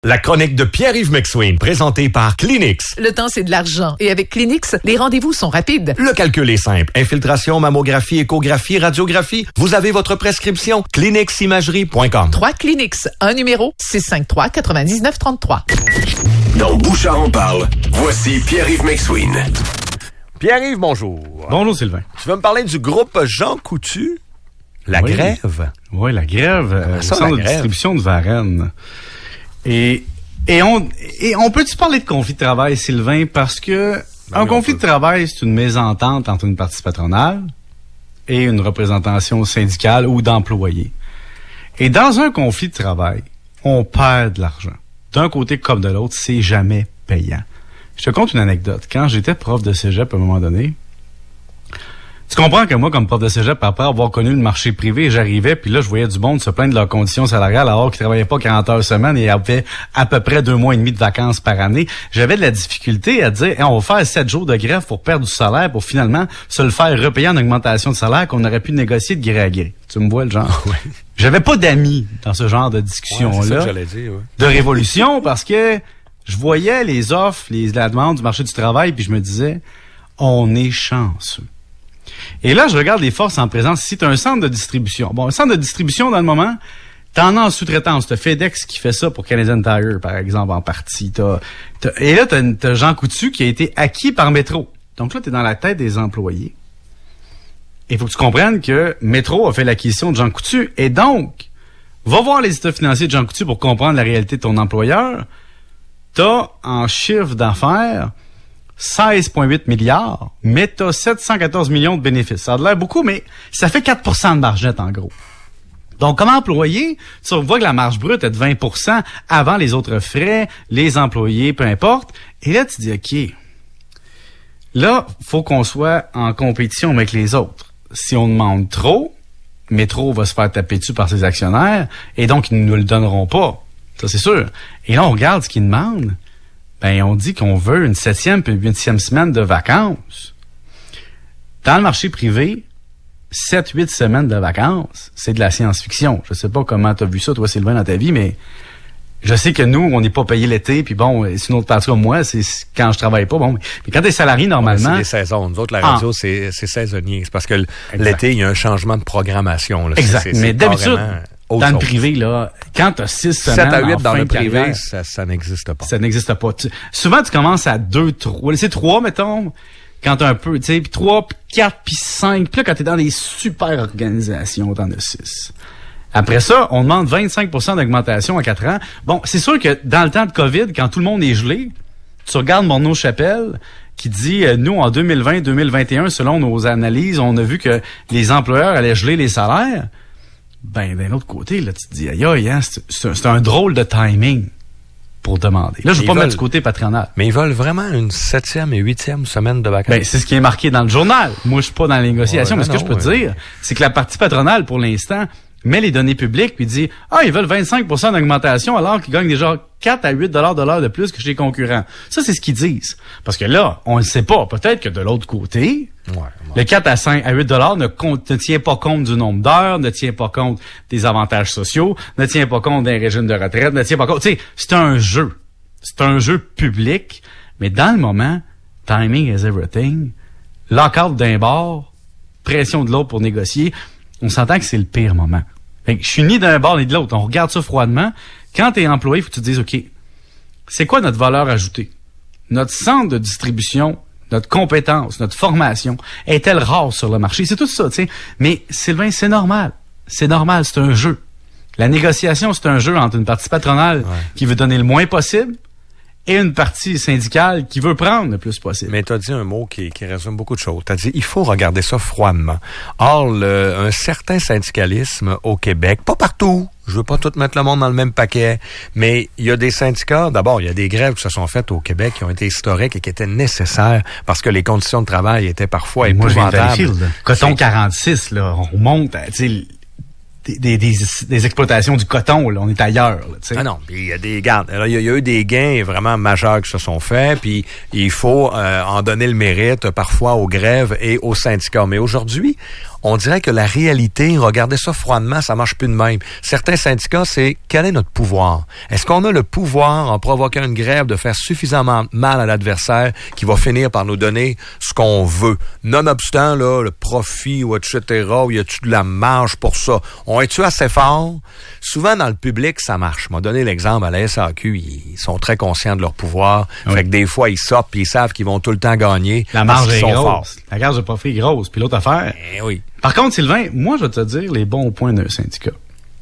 La chronique de Pierre-Yves McSween, présentée par Kleenex. Le temps, c'est de l'argent. Et avec Kleenex, les rendez-vous sont rapides. Le calcul est simple. Infiltration, mammographie, échographie, radiographie. Vous avez votre prescription. KleenexImagerie.com. 3 Kleenex. Un numéro, 653-9933. Dans Bouchard en parle, voici Pierre-Yves McSween. Pierre-Yves, bonjour. Bonjour, Sylvain. Tu veux me parler du groupe Jean Coutu? La grève? Oui, la grève au centre de distribution de Varennes. Et on peut-tu parler de conflit de travail, Sylvain? Parce que un conflit de travail, c'est une mésentente entre une partie patronale et une représentation syndicale ou d'employés. Et dans un conflit de travail, on perd de l'argent. D'un côté comme de l'autre, c'est jamais payant. Je te conte une anecdote. Quand j'étais prof de cégep à un moment donné, tu comprends que moi, comme prof de cégep, après avoir connu le marché privé, j'arrivais, puis là, je voyais du monde se plaindre de leurs conditions salariales alors qu'ils travaillaient pas 40 heures semaine et avaient à peu près 2 mois et demi de vacances par année. J'avais de la difficulté à dire, on va faire 7 jours de grève pour perdre du salaire pour finalement se le faire repayer en augmentation de salaire qu'on aurait pu négocier de gré à gré. Tu me vois le genre? Oui. J'avais pas d'amis dans ce genre de discussion-là. C'est ça que j'allais dire, ouais. De révolution, parce que je voyais les offres, la demande du marché du travail, puis je me disais, on est chanceux. Et là, je regarde les forces en présence. Ici, tu as un centre de distribution. Bon, un centre de distribution, dans le moment, t'en as en sous-traitance. T'as FedEx qui fait ça pour Canadian Tire, par exemple, en partie. Et là, t'as Jean Coutu qui a été acquis par Métro. Donc là, t'es dans la tête des employés. Et il faut que tu comprennes que Métro a fait l'acquisition de Jean Coutu. Et donc, va voir les états financiers de Jean Coutu pour comprendre la réalité de ton employeur. T'as en chiffre d'affaires 16,8 milliards, mais t'as 714 millions de bénéfices. Ça a l'air beaucoup, mais ça fait 4% de marge nette, en gros. Donc, comme employé, tu vois que la marge brute est de 20% avant les autres frais, les employés, peu importe. Et là, tu dis, OK, là, faut qu'on soit en compétition avec les autres. Si on demande trop, Métro va se faire taper dessus par ses actionnaires, et donc, ils ne nous le donneront pas. Ça, c'est sûr. Et là, on regarde ce qu'ils demandent. Ben, on dit qu'on veut une 7e puis une 8e semaine de vacances. Dans le marché privé, 7-8 semaines de vacances, c'est de la science-fiction. Je sais pas comment t'as vu ça, toi, Sylvain, dans ta vie, mais je sais que nous, on n'est pas payé l'été, puis bon, c'est une autre partie comme moi, c'est quand je travaille pas, bon. Mais quand t'es salarié, normalement... C'est des saisons. Nous autres, la radio, c'est saisonnier. C'est parce que l'été, il y a un changement de programmation. Là. Exact. Mais d'habitude... Dans le privé, là, quand t'as 6 semaines 7 à 8 dans le privé, carrière, ça n'existe pas. Ça n'existe pas. Souvent, tu commences à 2, 3. C'est 3, mettons, quand t'as un peu, tu sais, puis 3, puis 4, puis 5. Puis là, quand t'es dans des super organisations, t'en as 6. Après ça, on demande 25% d'augmentation à 4 ans. Bon, c'est sûr que dans le temps de COVID, quand tout le monde est gelé, tu regardes Morneau Chapelle, qui dit, nous, en 2020-2021, selon nos analyses, on a vu que les employeurs allaient geler les salaires. Ben, d'un autre côté, là, tu te dis, aïe, hein, c'est un drôle de timing pour demander. Là, je veux pas mettre du côté patronal. Mais ils veulent vraiment une 7e et 8e semaine de vacances. Ben, c'est ce qui est marqué dans le journal. Moi, je suis pas dans les négociations, mais ce que je peux te dire, c'est que la partie patronale, pour l'instant, met les données publiques puis dit, ils veulent 25% d'augmentation alors qu'ils gagnent déjà 4 à 8 $ de l'heure de plus que chez les concurrents. Ça, c'est ce qu'ils disent. Parce que là, on ne sait pas. Peut-être que de l'autre côté, le 4 à 8 $ ne tient pas compte du nombre d'heures, ne tient pas compte des avantages sociaux, ne tient pas compte d'un régime de retraite, ne tient pas compte... Tu sais, c'est un jeu. C'est un jeu public. Mais dans le moment, timing is everything. Lockout d'un bord, pression de l'autre pour négocier. On s'entend que c'est le pire moment. Fait que je suis ni d'un bord ni de l'autre. On regarde ça froidement. Quand t'es employé, il faut que tu te dises, OK, c'est quoi notre valeur ajoutée? Notre centre de distribution, notre compétence, notre formation, est-elle rare sur le marché? C'est tout ça, tu sais. Mais Sylvain, c'est normal. C'est normal, c'est un jeu. La négociation, c'est un jeu entre une partie patronale qui veut donner le moins possible et une partie syndicale qui veut prendre le plus possible. Mais tu as dit un mot qui résume beaucoup de choses. Tu as dit, il faut regarder ça froidement. Or, un certain syndicalisme au Québec, pas partout, je veux pas tout mettre le monde dans le même paquet, mais il y a des syndicats, d'abord, il y a des grèves qui se sont faites au Québec qui ont été historiques et qui étaient nécessaires parce que les conditions de travail étaient parfois épouvantables. Moi, Coton 46, là, on monte à, tu sais, des exploitations du coton, là, on est ailleurs. Là, ah non, il y a des gardes. Il y a eu des gains vraiment majeurs qui se sont faits, puis il faut en donner le mérite parfois aux grèves et aux syndicats. Mais aujourd'hui, on dirait que la réalité, regardez ça froidement, ça marche plus de même. Certains syndicats, c'est quel est notre pouvoir? Est-ce qu'on a le pouvoir, en provoquant une grève, de faire suffisamment mal à l'adversaire qui va finir par nous donner ce qu'on veut? Nonobstant, là, le profit, ou etc., ou y a-tu de la marge pour ça? On est-tu assez fort? Souvent, dans le public, ça marche. Je m'ai donné l'exemple à la SAQ, ils sont très conscients de leur pouvoir. Oui. Fait que des fois, ils sortent puis ils savent qu'ils vont tout le temps gagner. La marge est grosse. La marge de profit est grosse. Puis l'autre affaire... oui. Par contre, Sylvain, moi, je vais te dire les bons points d'un syndicat.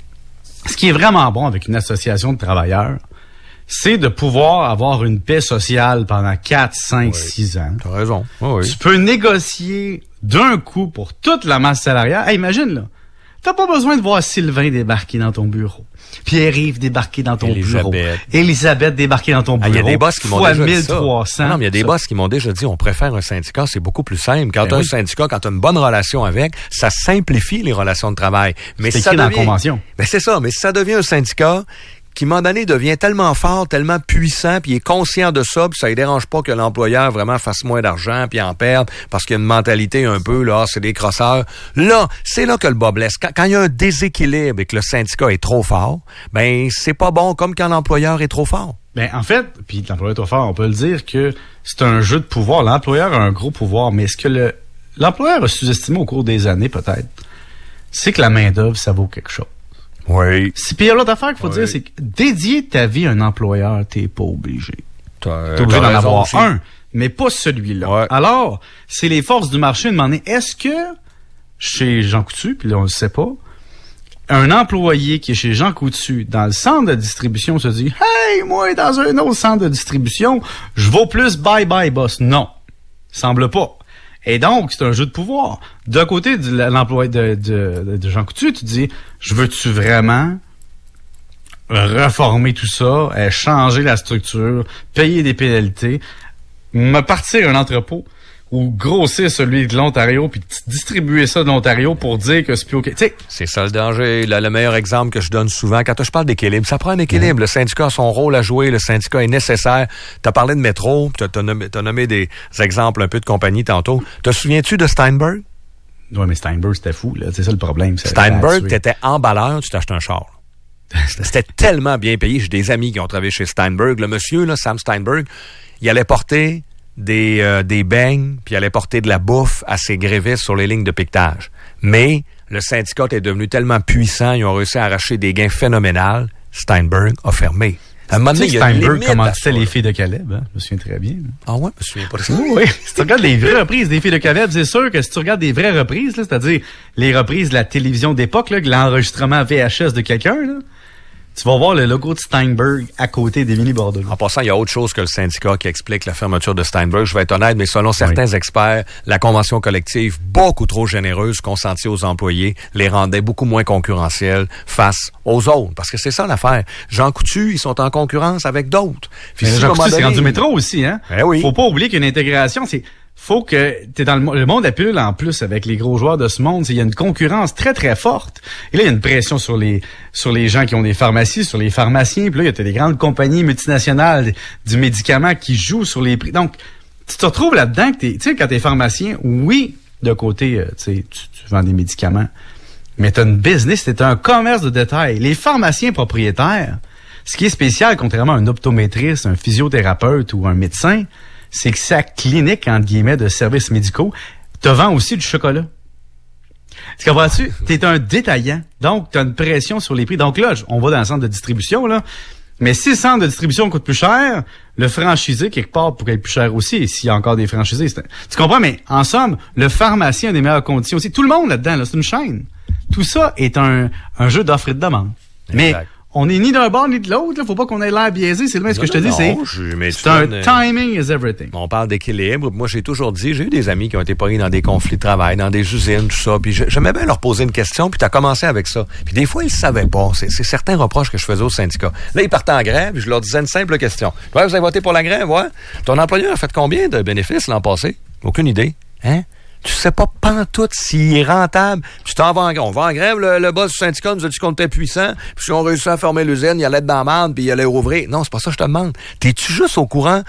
Ce qui est vraiment bon avec une association de travailleurs, c'est de pouvoir avoir une paix sociale pendant 4, 5, 6 ans. T'as raison. Oui. Tu peux négocier d'un coup pour toute la masse salariale. Hey, imagine, là. T'as pas besoin de voir Sylvain débarquer dans ton bureau. Pierre-Yves débarquer dans ton bureau. Elisabeth débarquer dans ton bureau. Il y a des boss qui m'ont déjà dit ça. 1300. Non, mais il y a des boss qui m'ont déjà dit, on préfère un syndicat, c'est beaucoup plus simple. Quand t'as un syndicat, quand t'as une bonne relation avec, ça simplifie les relations de travail. Mais c'est écrit dans la convention. Ben c'est ça, mais si ça devient un syndicat qui, à un moment donné, devient tellement fort, tellement puissant, puis il est conscient de ça, puis ça ne dérange pas que l'employeur vraiment fasse moins d'argent, puis en perde, parce qu'il y a une mentalité un peu, là, c'est des crosseurs. Là, c'est là que le bas blesse. Quand il y a un déséquilibre et que le syndicat est trop fort, ben c'est pas bon, comme quand l'employeur est trop fort. Ben en fait, puis l'employeur est trop fort, on peut le dire que c'est un jeu de pouvoir. L'employeur a un gros pouvoir, mais ce que l'employeur a sous-estimé au cours des années, peut-être, c'est que la main-d'œuvre, ça vaut quelque chose. Oui. Puis l'autre affaire qu'il faut dire, c'est que dédier ta vie à un employeur, t'es pas obligé. T'es obligé d'en avoir aussi. Un, mais pas celui-là. Ouais. Alors, c'est les forces du marché de demander, est-ce que chez Jean Coutu, puis là on le sait pas, un employé qui est chez Jean Coutu dans le centre de distribution se dit, hey, moi dans un autre centre de distribution, je vaux plus, bye bye boss. Non, semble pas. Et donc, c'est un jeu de pouvoir. D'un côté de l'employé de Jean Coutu, tu dis, je veux-tu vraiment reformer tout ça, changer la structure, payer des pénalités, me partir un entrepôt ou grossir celui de l'Ontario puis distribuer ça de l'Ontario pour dire que c'est plus OK. T'sais, c'est ça le danger. Le meilleur exemple que je donne souvent, quand je parle d'équilibre, ça prend un équilibre. Le syndicat a son rôle à jouer, le syndicat est nécessaire. Tu as parlé de métro, tu as nommé des exemples un peu de compagnie tantôt. Te souviens-tu de Steinberg? Oui, mais Steinberg, c'était fou, là. C'est ça le problème. Steinberg, t'étais emballeur, tu t'achetais un char. C'était tellement bien payé. J'ai des amis qui ont travaillé chez Steinberg. Le monsieur, là, Sam Steinberg, il allait porter des beignes, puis il allait porter de la bouffe à ses grévistes sur les lignes de piquetage. Mais le syndicat est devenu tellement puissant, ils ont réussi à arracher des gains phénoménals. Steinberg a fermé. À un moment donné, Steinberg commençait les filles de Caleb, hein? Je me souviens très bien. Ah ouais, je me souviens pas de ça. Oui, si tu regardes les vraies reprises des filles de Caleb, c'est sûr que si tu regardes des vraies reprises, là, c'est-à-dire les reprises de la télévision d'époque, là, l'enregistrement VHS de quelqu'un, là, tu vas voir le logo de Steinberg à côté d'Émilie Bordelot. En passant, il y a autre chose que le syndicat qui explique la fermeture de Steinberg. Je vais être honnête, mais selon certains experts, la convention collective, beaucoup trop généreuse consentie aux employés, les rendait beaucoup moins concurrentiels face aux autres. Parce que c'est ça l'affaire. Jean Coutu, ils sont en concurrence avec d'autres. Jean Coutu, c'est rendu métro aussi, hein? Ben oui. Faut pas oublier qu'une intégration, faut que t'es dans le monde à pilule en plus avec les gros joueurs de ce monde. Il y a une concurrence très, très forte. Et là, il y a une pression sur les gens qui ont des pharmacies, sur les pharmaciens. Puis là, il y a des grandes compagnies multinationales du médicament qui jouent sur les prix. Donc, tu te retrouves là-dedans que tu sais, quand t'es pharmacien, oui, de côté, tu vends des médicaments, mais t'as une business, t'es un commerce de détail. Les pharmaciens propriétaires, ce qui est spécial, contrairement à un optométriste, un physiothérapeute ou un médecin, c'est que sa clinique, entre guillemets, de services médicaux, te vend aussi du chocolat. Tu comprends-tu? T'es un détaillant. Donc, t'as une pression sur les prix. Donc là, on va dans le centre de distribution, là. Mais si le centre de distribution coûte plus cher, le franchisé, quelque part, pourrait être plus cher aussi, s'il y a encore des franchisés. Tu comprends? Mais, en somme, le pharmacien a des meilleures conditions aussi. Tout le monde là-dedans, là, c'est une chaîne. Tout ça est un jeu d'offre et de demande. Exact. Mais, on n'est ni d'un bord ni de l'autre, là. Faut pas qu'on ait l'air biaisé. C'est le même ce que je te dis, c'est un timing is everything. On parle d'équilibre. Moi, j'ai toujours dit, j'ai eu des amis qui ont été pris dans des conflits de travail, dans des usines, tout ça. Puis j'aimais bien leur poser une question, puis t'as commencé avec ça. Puis des fois, ils savaient pas. C'est certains reproches que je faisais au syndicat. Là, ils partaient en grève, puis je leur disais une simple question. Ouais, vous avez voté pour la grève, ouais? Ton employeur a fait combien de bénéfices l'an passé? Aucune idée. Hein? Tu sais pas pantoute s'il est rentable. Tu t'en vas en grève. On va en grève, le boss du syndicat nous a dit qu'on était puissant, puis si on réussit à fermer l'usine, il allait être dans la merde, puis il allait rouvrir. Non, c'est pas ça que je te demande. T'es-tu juste au courant?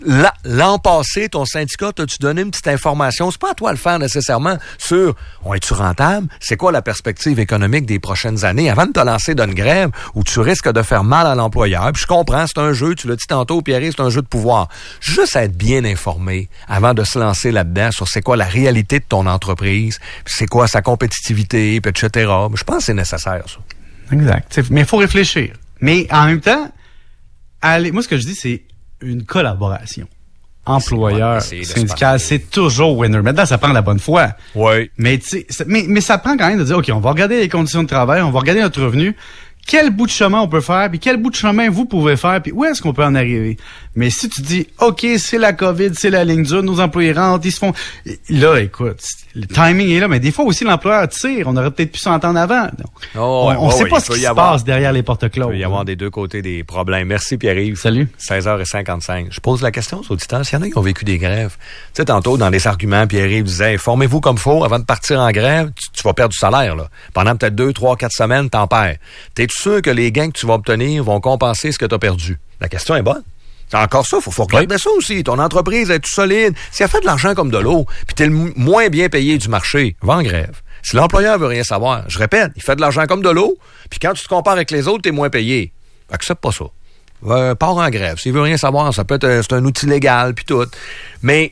L'an passé, ton syndicat, t'as-tu donné une petite information? C'est pas à toi de le faire nécessairement sur, on est-tu rentable? C'est quoi la perspective économique des prochaines années? Avant de te lancer dans une grève où tu risques de faire mal à l'employeur, puis je comprends, c'est un jeu, tu l'as dit tantôt, Pierre, c'est un jeu de pouvoir. Juste être bien informé avant de se lancer là-dedans sur c'est quoi la réalité de ton entreprise, puis c'est quoi sa compétitivité, puis etc. Je pense que c'est nécessaire, ça. Exact. Mais il faut réfléchir. Mais en même temps, moi, ce que je dis, c'est une collaboration. Employeur, syndical, c'est toujours winner. Maintenant, ça prend la bonne foi. Oui. Mais, mais ça prend quand même de dire, OK, on va regarder les conditions de travail, on va regarder notre revenu. Quel bout de chemin on peut faire, puis quel bout de chemin vous pouvez faire, puis où est-ce qu'on peut en arriver. Mais si tu dis, OK, c'est la COVID, c'est la ligne dure, nos employés rentrent, ils se font... Là, écoute, le timing est là, mais des fois aussi, l'employeur tire. On aurait peut-être pu s'entendre avant. Donc, on sait pas ce qui se passe derrière les portes closes. Il peut y avoir des deux côtés des problèmes. Merci, Pierre-Yves. Salut. 16h55. Je pose la question aux auditeurs. S'il y en a qui ont vécu des grèves. Tu sais, tantôt, dans les arguments, Pierre-Yves disait, formez-vous comme faut avant de partir en grève. Tu vas perdre du salaire, là. Pendant peut-être 2, 3, 4 semaines, t'en perds. T'es-tu sûr que les gains que tu vas obtenir vont compenser ce que tu as perdu? La question est bonne. C'est encore ça, faut regarder ça aussi. Ton entreprise est tout solide. Si elle fait de l'argent comme de l'eau, puis t'es le moins bien payé du marché, va en grève. Si l'employeur veut rien savoir, je répète, il fait de l'argent comme de l'eau, puis quand tu te compares avec les autres, t'es moins payé. Accepte pas ça. Pars en grève. S'il veut rien savoir, ça peut être c'est un outil légal, puis tout. Mais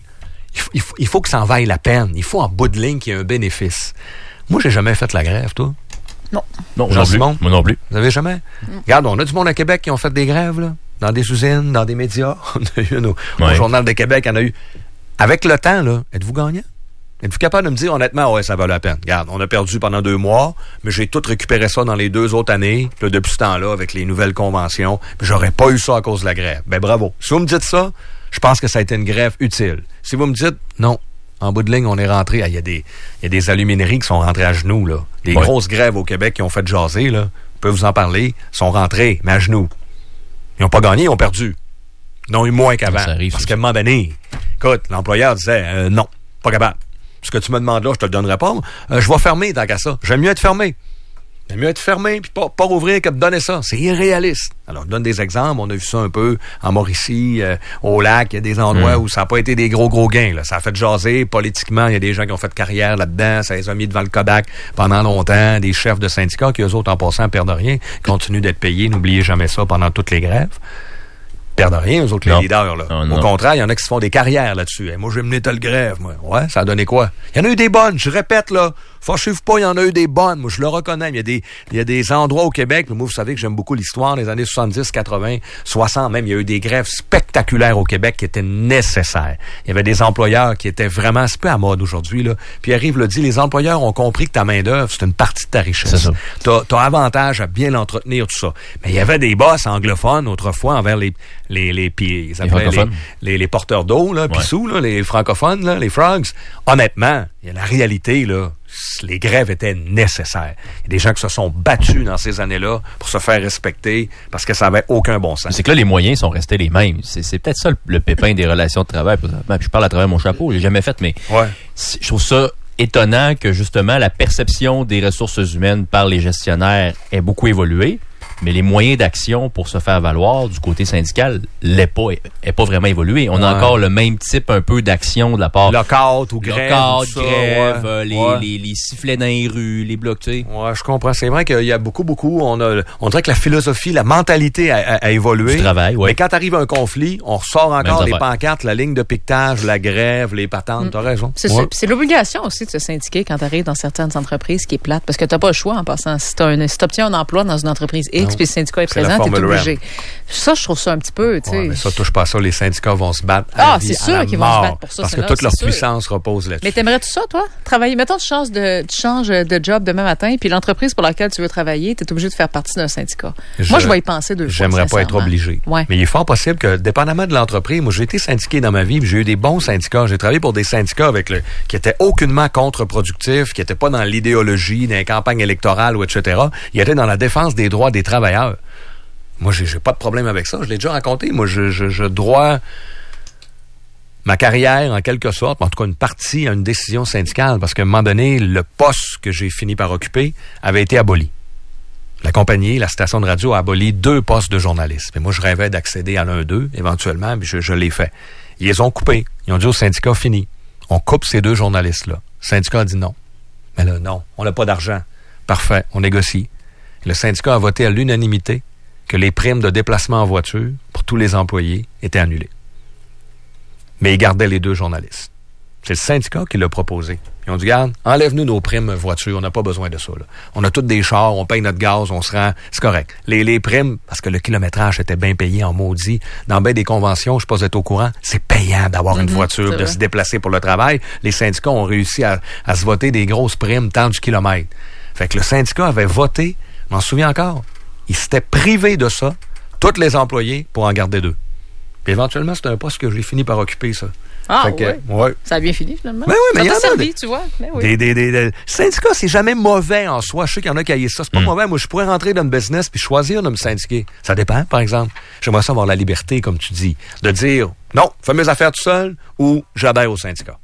il faut que ça en vaille la peine. Il faut en bout de ligne qu'il y ait un bénéfice. Moi, j'ai jamais fait la grève, toi. Non. Non, moi non plus. Vous avez jamais? Regarde, on a du monde à Québec qui ont fait des grèves, là. Dans des usines, dans des médias. On a eu au Journal de Québec, il y en a eu. Avec le temps, là, êtes-vous gagnant? Êtes-vous capable de me dire, honnêtement, ouais, ça valait la peine? Regarde, on a perdu pendant 2 mois, mais j'ai tout récupéré ça dans les 2 autres années. Puis là, depuis ce temps-là, avec les nouvelles conventions, puis j'aurais pas eu ça à cause de la grève. Ben, bravo. Si vous me dites ça, je pense que ça a été une grève utile. Si vous me dites, non, en bout de ligne, on est rentré, il y a des alumineries qui sont rentrées à genoux, là. Des grosses grèves au Québec qui ont fait jaser, là. Je peux vous en parler. Sont rentrés, mais à genoux. Ils n'ont pas gagné, ils ont perdu. Ils n'ont eu moins qu'avant. Parce qu'à un moment donné, écoute, l'employeur disait, non, pas capable. Ce que tu me demandes là, je te le donnerai pas. Je vais fermer tant qu'à ça. J'aime mieux être fermé. J'aime mieux être fermé puis pas rouvrir que de donner ça. C'est irréaliste. Alors, je donne des exemples. On a vu ça un peu en Mauricie, au lac. Il y a des endroits où ça n'a pas été des gros gains. Là. Ça a fait jaser politiquement. Il y a des gens qui ont fait carrière là-dedans. Ça les a mis devant le Kodak pendant longtemps. Des chefs de syndicats qui, eux autres, en passant, perdent rien. Continuent d'être payés. N'oubliez jamais ça pendant toutes les grèves. Perdent rien, eux autres, les leaders. Là. Au contraire, il y en a qui se font des carrières là-dessus. Moi, j'ai mené telle grève. Moi. Ouais, ça a donné quoi? Il y en a eu des bonnes. Je répète, là. Fâchez-vous pas, il y en a eu des bonnes. Moi, je le reconnais. Il y a des endroits au Québec. Moi, vous savez que j'aime beaucoup l'histoire des années 70, 80, 60 même. Il y a eu des grèves spectaculaires au Québec qui étaient nécessaires. Il y avait des employeurs qui étaient vraiment... C'est peu à mode aujourd'hui, là. Pierre-Yves l'a dit, les employeurs ont compris que ta main-d'œuvre, c'est une partie de ta richesse. C'est ça. T'as avantage à bien l'entretenir, tout ça. Mais il y avait des boss anglophones autrefois envers les porteurs d'eau, là, pissous, là, les francophones, là, les frogs. Honnêtement, il y a la réalité, là. Les grèves étaient nécessaires. Il y a des gens qui se sont battus dans ces années-là pour se faire respecter parce que ça n'avait aucun bon sens. C'est que là, les moyens sont restés les mêmes. C'est peut-être ça le pépin des relations de travail. Je parle à travers mon chapeau, je l'ai jamais fait, mais je trouve ça étonnant que justement la perception des ressources humaines par les gestionnaires ait beaucoup évolué. Mais les moyens d'action pour se faire valoir du côté syndical n'est pas vraiment évolué. On a encore le même type un peu d'action de la part... Lockout ou grève. Les sifflets dans les rues, les blocs, tu sais. Ouais, je comprends. C'est vrai qu'il y a beaucoup. On dirait que la philosophie, la mentalité a évolué. Du travail, oui. Mais quand arrive un conflit, on ressort encore les pancartes, la ligne de piquetage, la grève, les patentes. T'as raison. C'est l'obligation aussi de se syndiquer quand t'arrives dans certaines entreprises qui est plate. Parce que t'as pas le choix en passant. Si t'obtiens un emploi dans une entreprise X, puis le syndicat est présent, t'es obligé. Ça, je trouve ça un petit peu, tu sais. Mais ça touche pas à ça. Les syndicats vont se battre c'est sûr qu'ils vont se battre pour ça. Parce que toute leur puissance repose là-dessus. Mais t'aimerais-tu ça, toi? Travailler, mettons, tu changes de job demain matin, puis l'entreprise pour laquelle tu veux travailler, t'es obligé de faire partie d'un syndicat. Moi, je vais y penser 2 fois. J'aimerais pas être obligé. Ouais. Mais il est fort possible que, dépendamment de l'entreprise, moi, j'ai été syndiqué dans ma vie, puis j'ai eu des bons syndicats. J'ai travaillé pour des syndicats qui étaient aucunement contre-productifs, qui étaient pas dans l'idéologie, dans les campagnes électorales ou etc. Ils étaient dans la défense des droits des travailleurs. Moi, j'ai pas de problème avec ça. Je l'ai déjà raconté. Moi, je dois ma carrière, en quelque sorte, en tout cas une partie à une décision syndicale, parce qu'à un moment donné, le poste que j'ai fini par occuper avait été aboli. La compagnie, la station de radio a aboli 2 postes de journalistes. Mais moi, je rêvais d'accéder à l'un d'eux, éventuellement, puis je l'ai fait. Ils les ont coupés. Ils ont dit au syndicat, fini. On coupe ces 2 journalistes-là. Le syndicat a dit non. Mais là, non, on n'a pas d'argent. Parfait, on négocie. Le syndicat a voté à l'unanimité que les primes de déplacement en voiture pour tous les employés étaient annulées. Mais ils gardaient les 2 journalistes. C'est le syndicat qui l'a proposé. Ils ont dit, regarde, enlève-nous nos primes voitures, on n'a pas besoin de ça. Là. On a tous des chars, on paye notre gaz, on se rend... C'est correct. Les primes, parce que le kilométrage était bien payé en maudit, dans bien des conventions, je sais pas si vous êtes au courant, c'est payant d'avoir une voiture, de se déplacer pour le travail. Les syndicats ont réussi à se voter des grosses primes tant du kilomètre. Fait que le syndicat avait voté, je m'en souviens encore, il s'était privé de ça, tous les employés, pour en garder 2. Puis éventuellement, c'est un poste que j'ai fini par occuper, ça. Ah, ouais. Ça a bien fini, finalement. Ben oui, mais ça t'a servi, tu vois. Ben oui. Des syndicats, c'est jamais mauvais en soi. Je sais qu'il y en a qui haïssent ça. C'est pas mauvais. Moi, je pourrais rentrer dans le business puis choisir de me syndiquer. Ça dépend, par exemple. J'aimerais ça avoir la liberté, comme tu dis, de dire, non, fais mes affaires tout seul ou j'adhère au syndicat.